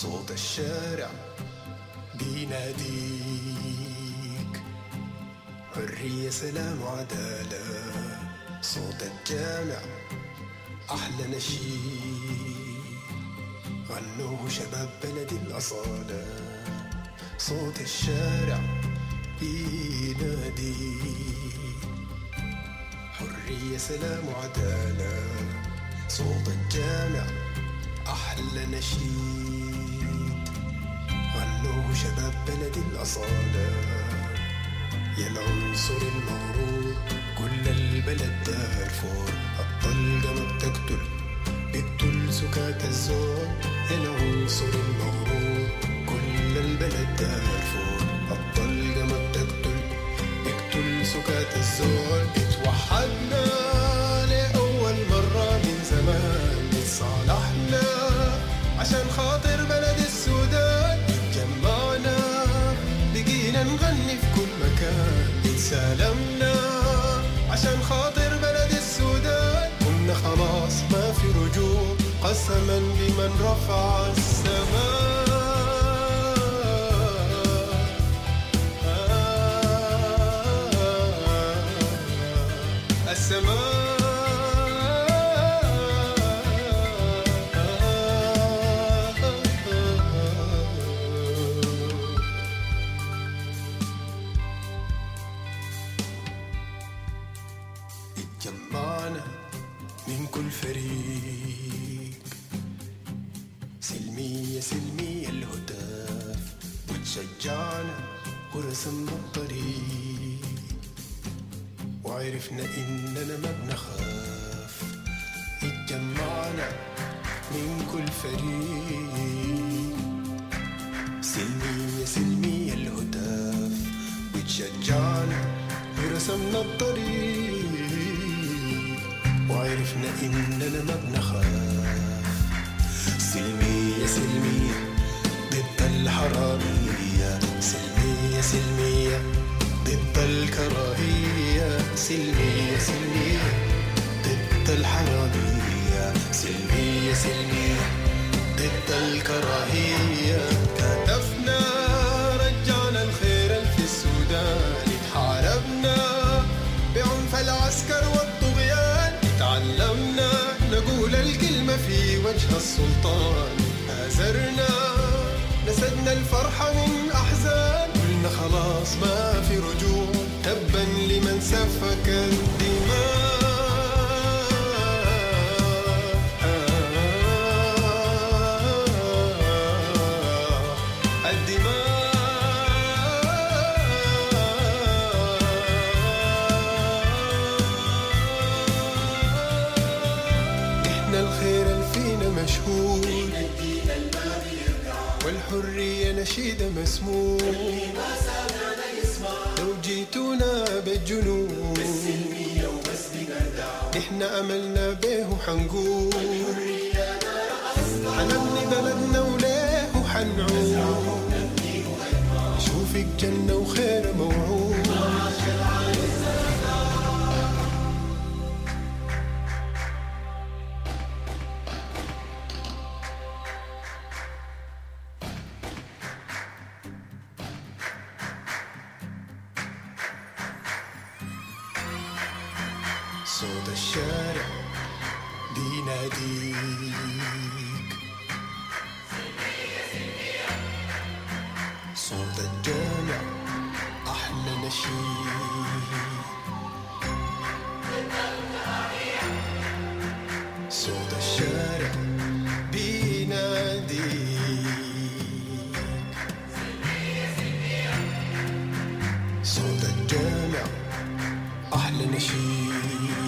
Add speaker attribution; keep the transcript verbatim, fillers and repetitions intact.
Speaker 1: صوت الشارع بيناديك، حرية سلام وعدالة. صوت الجامع أحلى نشيد، غنوه شباب بلد الأصالة. صوت الشارع بيناديك، حرية سلام وعدالة. صوت الجامع أحلى نشيد، غنوه شباب بلد الأصالة. يا العنصر المغرور كل البلد دارفور، الطلقة ما بتقتل بقتل سكات الزور. يا العنصر المغرور كل البلد دارفور، الطلقة ما بتقتل بقتل سكات الزور. اتوحدنا لأول مرة من زمان، اتصالحنا عشان خاطر بلد السودان. اتجمعنا بقينا نغني في كل مكان، اتسالمنا عشان خاطر بلد السودان. قلنا خلاص ما في رجوع، قسما بمن رفع السماء. السماء اتجمعنا من كل فريق، سلمية سلمية الهتاف، وتشجعنا ورسمنا الطريق، وعرفنا إننا ما بنخاف. اتجمعنا من كل فريق، سلمية سلمية الهتاف، وتشجعنا ورسمنا الطريق، وعرفنا إننا ما بنخاف. سلمية سلمية ضد الحرامية، سلمية سلمية ضد الكراهية. سلمية سلمية ضد الحرامية، سلمية سلمية ضد الكراهية. كتفنا رجعنا الخير في السودان، اتحاربنا بعنف العسكر والطغيان. تعلمنا نقول الكلمة في وجه السلطان، هازرنا نسدنا الفرحة من أحزان. قلنا خلاص ما في رجوع، تبا لمن سفك الدماء. الخير الفينا مشهور، والحرية نشيدة مسموع. لو جيتونا بالجنون نحن أملنا به حنقول، حنبني بلدنا وليه حنعود. شوفك جنة وخير موعود. صوت الشارع بيناديك، صوت الجامع أحلى نشيد. صوت الشارع بيناديك، صوت الجامع أحلى نشيد.